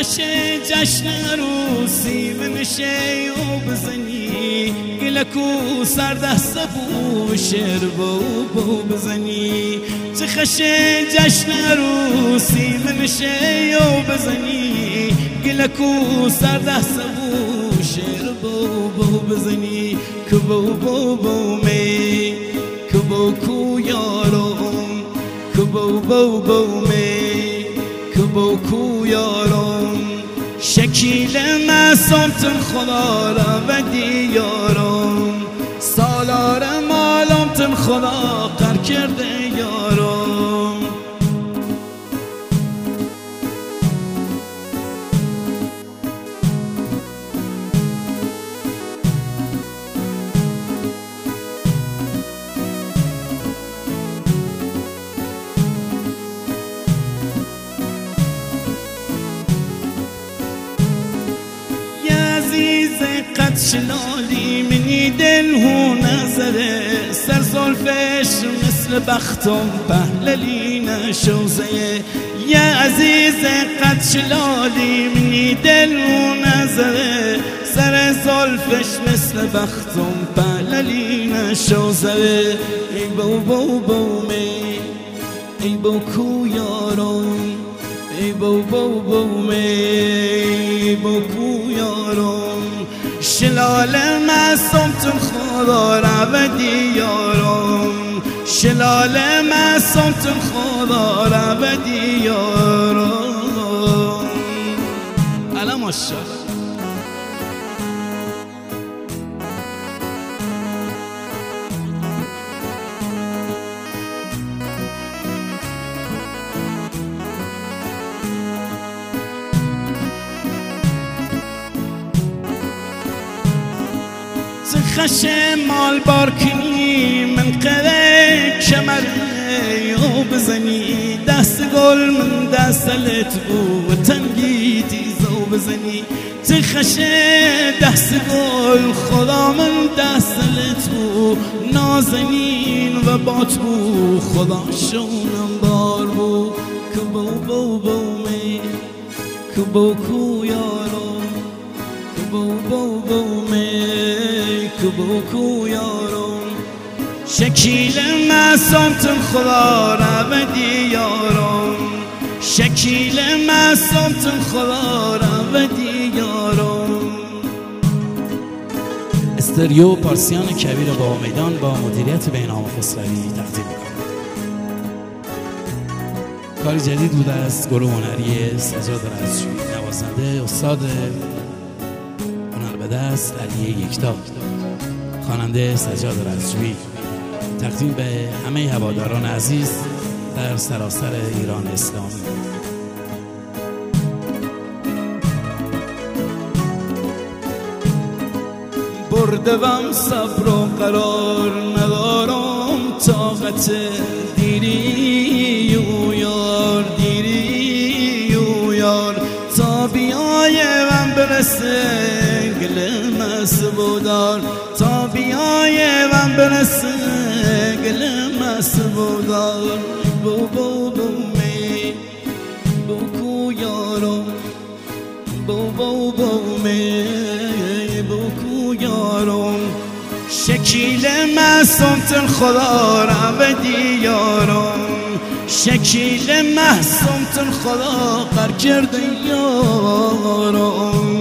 خشه جشن عروسی بنشه و بزنی گلکو سر دست بو شعر بو بزنی چه خشه جشن عروسی بنشه و بزنی گلکو سر دست بو شعر بو بزنی که بو می که کو یارم که بو می که کو یارم شکیل مسامتن خدا را و دیارم سالار مالامتن خدا قر کرده یارم قد شلالی منی دل هو نظره سر زلفش مثل بختم پهللی نشوزه یا عزیز قد شلالی منی دل هو نظره سر زلفش مثل بختم پهللی نشوزه ای بو می ای کو یارم ای بو می کو یارم شلال معصومتون خدا را و دیارم شلال معصومتون خدا را و دیارم الان ماشاءالله خشه مال بارکنی من قره کمره و بزنی دست گل من دست لت بو و تنگی تیزو بزنی خشه دست گل خدا من دست لت بو نازنین و بات بو خدا شونم بار بو که بو می که کو یارم که بو می کو یارم شکیل معصومتن خدا را و دیارم شکیل معصومتن خدا را و دیارم استریو پارسیان کبیر با میدان با مدیریت بهنام خسروی تقدیم می‌کنم. کاری جدید بوده است گروه هنری سجاد رزجویی نوازنده استاد هنر به دست علی یکتا خواننده سجاد رزجویی تقدیم به همه هواداران عزیز در سراسر ایران اسلامی. بردم صبر و قرار ندارم طاقت دیری و یار دیری و یار تا بیای من برسه گل مسبودار تا بیای من برسه گل مسبودار بو می کو یارم بو می کو یارم شکیل معصومتن خدا را و دیارم شکیل معصومتن خدا قر کرده یارم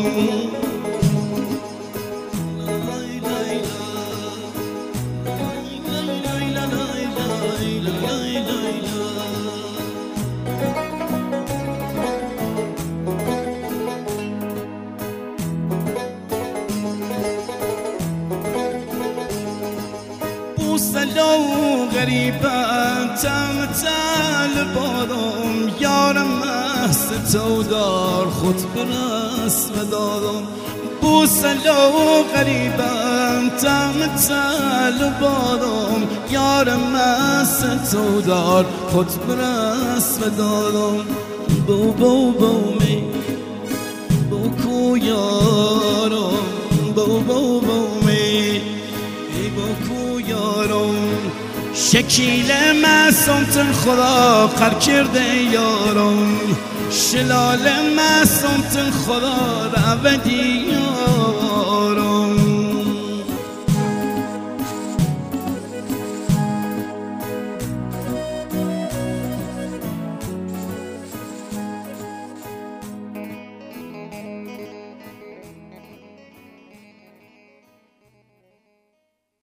سلو غریبم تل بارم یارم مست تو دار خود برس و دارم بوسلو غریبم تل بارم یارم مست تو دار خود برس و دارم بو می کو یارم بو می کو یارم شکیل معصومتن خدا قر کرده یارم شلال معصومت خدا رو ابدی